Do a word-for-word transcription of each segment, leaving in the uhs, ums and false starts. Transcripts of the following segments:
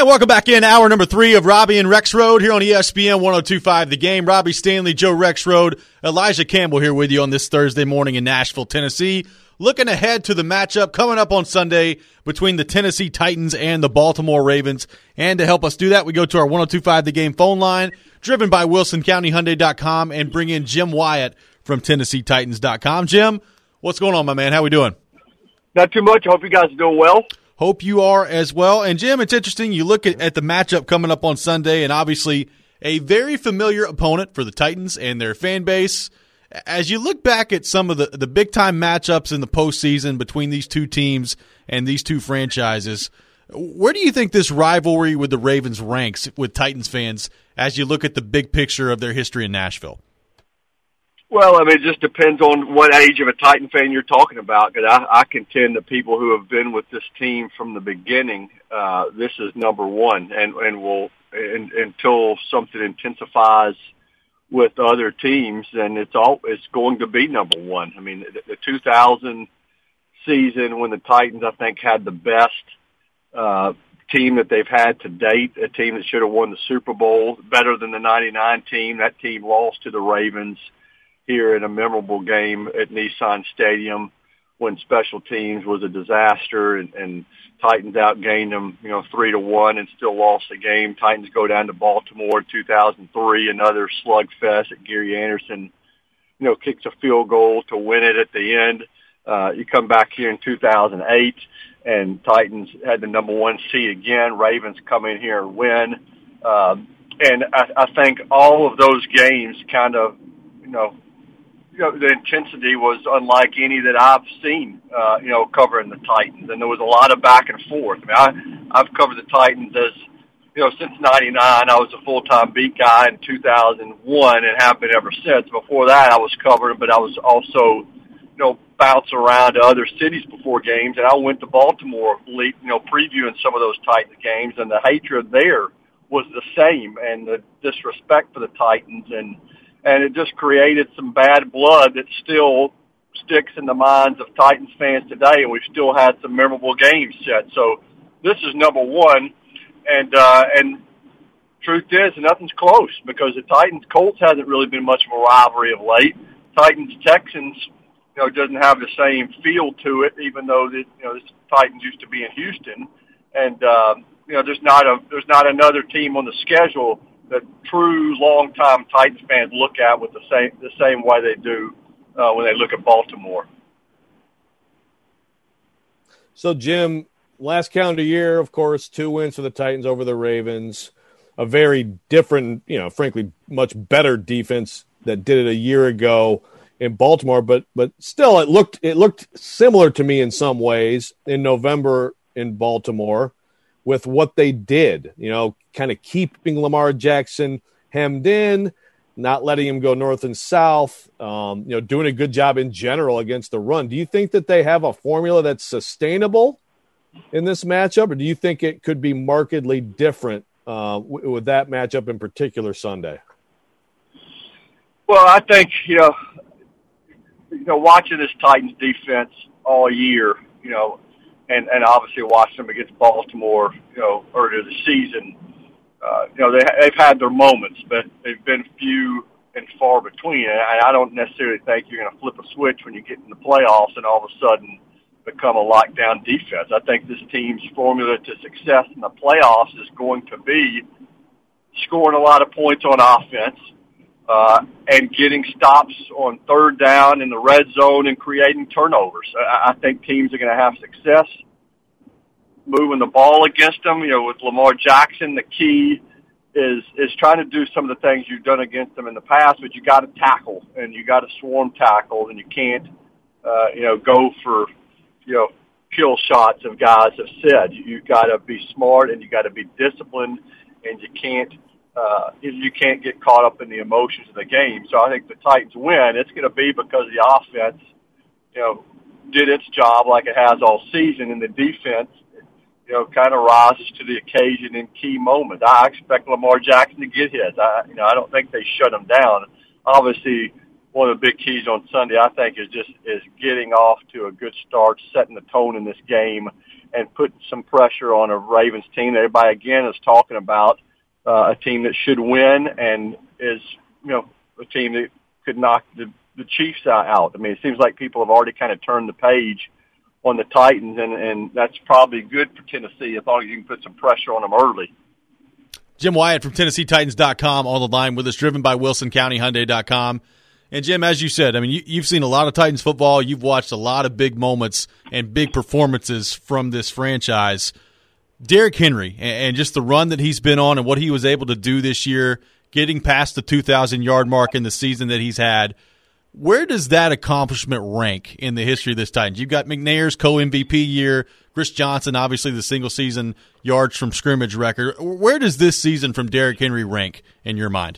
And welcome back in hour number three of Robbie and Rexrode here on E S P N one oh two point five The Game. Robbie Stanley, Joe Rexrode, Elijah Campbell here with you on this Thursday morning in Nashville, Tennessee. Looking ahead to the matchup coming up on Sunday between the Tennessee Titans and the Baltimore Ravens. And to help us do that, we go to our one oh two point five The Game phone line, driven by Wilson County Hyundai dot com, and bring in Jim Wyatt from Tennessee Titans dot com. Jim, what's going on, my man? How we doing? Not too much. I hope you guys are doing well. Hope you are as well. And, Jim, it's interesting. You look at, at the matchup coming up on Sunday, and obviously a very familiar opponent for the Titans and their fan base. As you look back at some of the, the big-time matchups in the postseason between these two teams and these two franchises, where do you think this rivalry with the Ravens ranks with Titans fans as you look at the big picture of their history in Nashville? Well, I mean, it just depends on what age of a Titan fan you're talking about. Because I, I contend that people who have been with this team from the beginning, uh, this is number one, and and will and, until something intensifies with other teams, then it's all it's going to be number one. I mean, the, the two thousand season when the Titans, I think, had the best uh, team that they've had to date, a team that should have won the Super Bowl, better than the ninety-nine team. That team lost to the Ravens here in a memorable game at Nissan Stadium when special teams was a disaster, and, and Titans outgained them, you know, three to one and still lost the game. Titans go down to Baltimore in two thousand three, another slugfest that Gary Anderson, you know, kicks a field goal to win it at the end. Uh, you come back here in two thousand eight, and Titans had the number one seed again. Ravens come in here and win. Um, and I, I think all of those games kind of, you know, You know, the intensity was unlike any that I've seen, uh, you know, covering the Titans. And there was a lot of back and forth. I mean, I, I've covered the Titans as, you know, since ninety-nine. I was a full-time beat guy in two thousand one and have been ever since. Before that, I was covering, but I was also, you know, bouncing around to other cities before games. And I went to Baltimore, you know, previewing some of those Titans games, and the hatred there was the same, and the disrespect for the Titans, and And it just created some bad blood that still sticks in the minds of Titans fans today, and we've still had some memorable games set. So this is number one, and uh, and truth is, nothing's close because the Titans-Colts hasn't really been much of a rivalry of late. Titans-Texans, you know, doesn't have the same feel to it, even though the, you know, the Titans used to be in Houston, and uh, you know, there's not a there's not another team on the schedule that true long-time Titans fans look at with the same the same way they do uh, when they look at Baltimore. So, Jim, last calendar year, of course, two wins for the Titans over the Ravens. A very different, you know, frankly, much better defense that did it a year ago in Baltimore. But but still, it looked it looked similar to me in some ways in November in Baltimore with what they did, you know, kind of keeping Lamar Jackson hemmed in, not letting him go north and south, um, you know, doing a good job in general against the run. Do you think that they have a formula that's sustainable in this matchup, or do you think it could be markedly different uh, w- with that matchup in particular Sunday? Well, I think, you know, you know, watching this Titans defense all year, you know, And, and obviously watched them against Baltimore, you know, earlier in the season. Uh, you know, they, they've had their moments, but they've been few and far between. And I, I don't necessarily think you're going to flip a switch when you get in the playoffs and all of a sudden become a lockdown defense. I think this team's formula to success in the playoffs is going to be scoring a lot of points on offense uh, and getting stops on third down in the red zone and creating turnovers. I, I think teams are going to have success moving the ball against them. You know, with Lamar Jackson, the key is is trying to do some of the things you've done against them in the past, but you got to tackle and you got to swarm tackle, and you can't, uh, you know, go for, you know, kill shots of guys have said. You, you got to be smart and you got to be disciplined, and you can't. Uh, you can't get caught up in the emotions of the game. So I think the Titans win. It's going to be because the offense, you know, did its job like it has all season, and the defense, you know, kind of rises to the occasion in key moments. I expect Lamar Jackson to get his. I, you know, I don't think they shut him down. Obviously, one of the big keys on Sunday, I think, is just is getting off to a good start, setting the tone in this game, and putting some pressure on a Ravens team that everybody again is talking about, uh, a team that should win and is, you know, a team that could knock the, the Chiefs out. I mean, it seems like people have already kind of turned the page on the Titans, and, and that's probably good for Tennessee as long as you can put some pressure on them early. Jim Wyatt from Tennessee Titans dot com on the line with us, driven by Wilson County Hyundai dot com. And, Jim, as you said, I mean, you, you've seen a lot of Titans football. You've watched a lot of big moments and big performances from this franchise. Derrick Henry and, and just the run that he's been on and what he was able to do this year, getting past the two thousand yard mark in the season that he's had, where does that accomplishment rank in the history of this Titans? You've got McNair's co-M V P year, Chris Johnson, obviously the single-season yards from scrimmage record. Where does this season from Derrick Henry rank in your mind?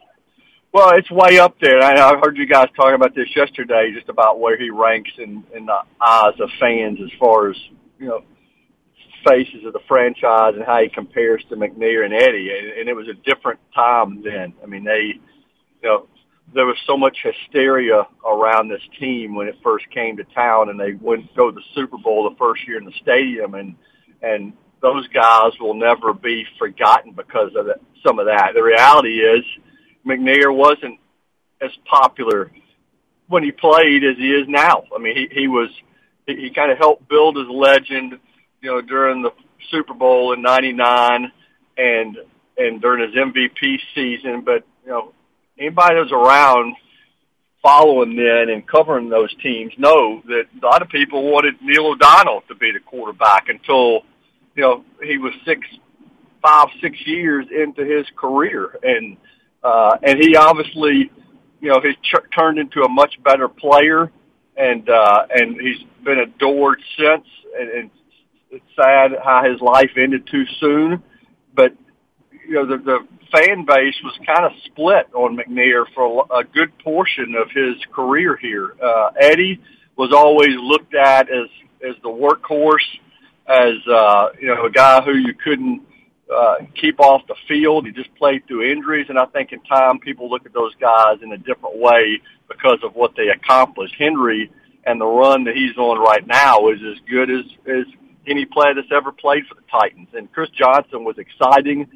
Well, it's way up there. I, I heard you guys talking about this yesterday, just about where he ranks in, in the eyes of fans as far as, you know, faces of the franchise and how he compares to McNair and Eddie. And, and it was a different time then. I mean, they, you know, there was so much hysteria around this team when it first came to town, and they wouldn't go to the Super Bowl the first year in the stadium, and and those guys will never be forgotten because of that, some of that. The reality is McNair wasn't as popular when he played as he is now. I mean, he, he was he, he kind of helped build his legend, you know, during the Super Bowl in ninety-nine and and during his M V P season, but you know, anybody that was around following then and covering those teams know that a lot of people wanted Neil O'Donnell to be the quarterback until, you know, he was six, five, six years into his career. And, uh, and he obviously, you know, he's ch- turned into a much better player, and, uh, and he's been adored since. And, and it's sad how his life ended too soon, but, you know, the, the fan base was kind of split on McNair for a good portion of his career here. Uh, Eddie was always looked at as, as the workhorse, as, uh, you know, a guy who you couldn't, uh, keep off the field. He just played through injuries. And I think in time people look at those guys in a different way because of what they accomplished. Henry and the run that he's on right now is as good as, as any player that's ever played for the Titans. And Chris Johnson was exciting.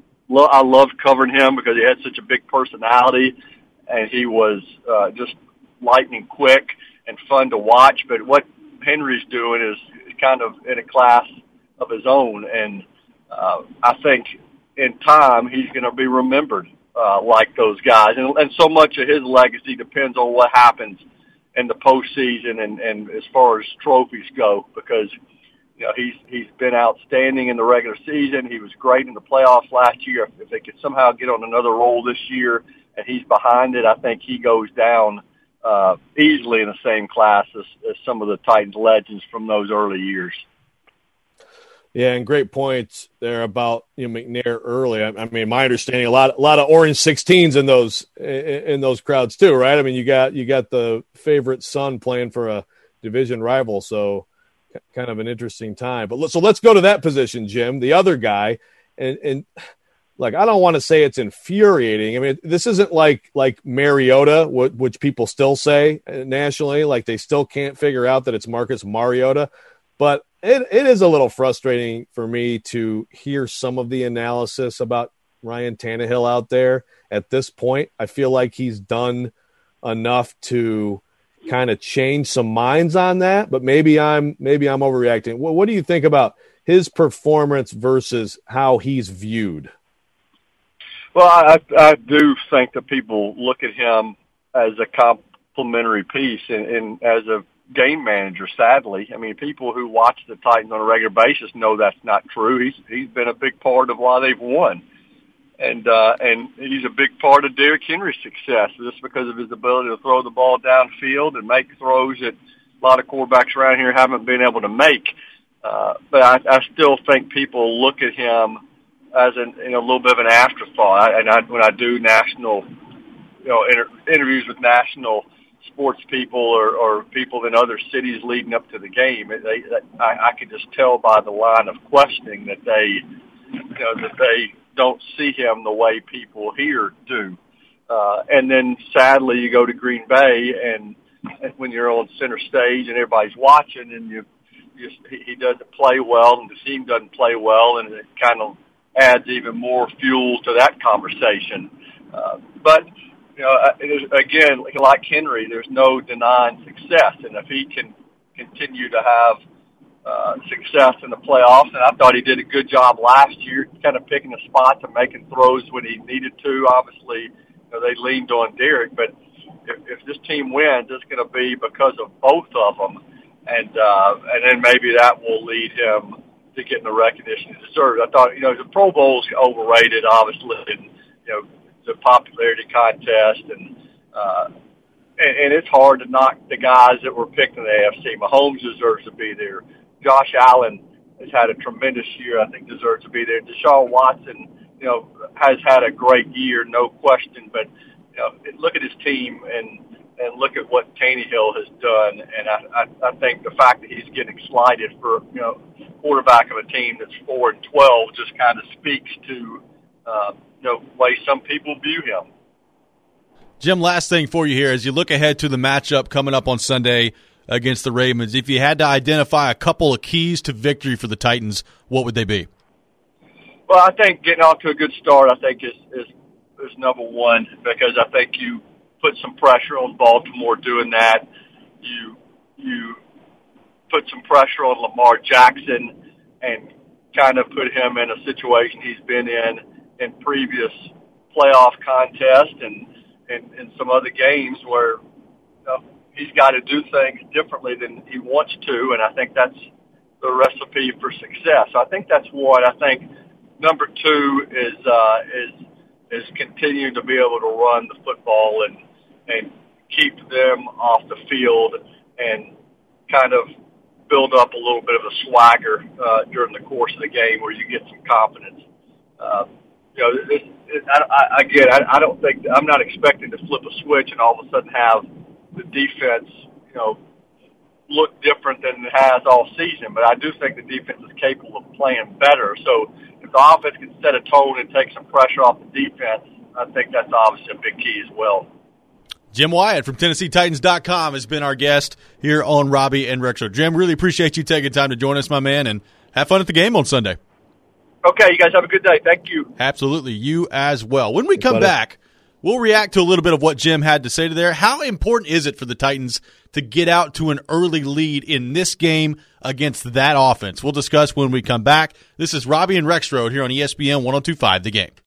I loved covering him because he had such a big personality, and he was uh, just lightning quick and fun to watch. But what Henry's doing is kind of in a class of his own, and uh, I think in time he's going to be remembered uh, like those guys. And, and so much of his legacy depends on what happens in the postseason and, and as far as trophies go, because you know, he's he's been outstanding in the regular season. He was great in the playoffs last year. If they could somehow get on another roll this year and he's behind it, I think he goes down uh, easily in the same class as, as some of the Titans legends from those early years. Yeah, and great points there about, you know, McNair early. I, I mean, my understanding, a lot a lot of orange sixteens in those in, in those crowds too, right? I mean, you got you got the favorite son playing for a division rival, so kind of an interesting time. But let's, so let's go to that position, Jim, the other guy. And, and like, I don't want to say it's infuriating. I mean, this isn't like, like Mariota, which people still say nationally, like they still can't figure out that it's Marcus Mariota, but it, it is a little frustrating for me to hear some of the analysis about Ryan Tannehill out there at this point. I feel like he's done enough to kind of change some minds on that, but maybe I'm maybe I'm overreacting. What, what do you think about his performance versus how he's viewed? Well, I, I do think that people look at him as a complimentary piece and, and as a game manager, sadly. I mean, people who watch the Titans on a regular basis know that's not true. He's he's been a big part of why they've won. And uh, and he's a big part of Derrick Henry's success, just because of his ability to throw the ball downfield and make throws that a lot of quarterbacks around here haven't been able to make. Uh, but I, I still think people look at him as an, you know, a little bit of an afterthought. I, and I, when I do national, you know, inter- interviews with national sports people or, or people in other cities leading up to the game, they, they, I, I could just tell by the line of questioning that they, you know, that they don't see him the way people here do. Uh, and then sadly you go to Green Bay and, and when you're on center stage and everybody's watching and you you, he doesn't play well and the team doesn't play well, and it kind of adds even more fuel to that conversation. Uh, but, you know, it is, again, like Henry, there's no denying success. And if he can continue to have uh, success in the playoffs, and I thought he did a good job last year, kind of picking a spot and making throws when he needed to. Obviously, you know, they leaned on Derek, but if, if this team wins, it's going to be because of both of them. And, uh, and then maybe that will lead him to getting the recognition he deserves. I thought, you know, the Pro Bowl's overrated, obviously, and, you know, the popularity contest, and, uh, and and it's hard to knock the guys that were picked in the A F C. Mahomes deserves to be there. Josh Allen has had a tremendous year. I think deserves to be there. Deshaun Watson, you know, has had a great year, no question. But you know, look at his team and and look at what Tannehill has done. And I, I I think the fact that he's getting slighted for, you know, quarterback of a team that's four and twelve just kind of speaks to uh, you know, way some people view him. Jim, last thing for you here, as you look ahead to the matchup coming up on Sunday against the Ravens, if you had to identify a couple of keys to victory for the Titans, what would they be? Well, I think getting off to a good start, I think, is, is, is number one, because I think you put some pressure on Baltimore doing that. You you put some pressure on Lamar Jackson and kind of put him in a situation he's been in in previous playoff contests and in, in some other games where you know, he's got to do things differently than he wants to, and I think that's the recipe for success. So I think that's one. I think number two is uh, is is continuing to be able to run the football and and keep them off the field and kind of build up a little bit of a swagger uh, during the course of the game where you get some confidence. Uh, you know, it, it, I, I, again, I, I don't think I'm not expecting to flip a switch and all of a sudden have the defense, you know, look different than it has all season. But I do think the defense is capable of playing better. So if the offense can set a tone and take some pressure off the defense, I think that's obviously a big key as well. Jim Wyatt from Tennessee Titans dot com has been our guest here on Robbie and Rexroad. Jim, really appreciate you taking time to join us, my man, and have fun at the game on Sunday. Okay, you guys have a good day. Thank you. Absolutely. You as well. When we come buddy. back, we'll react to a little bit of what Jim had to say to there. How important is it for the Titans to get out to an early lead in this game against that offense? We'll discuss when we come back. This is Robbie and Rexroad here on E S P N one oh two point five The Game.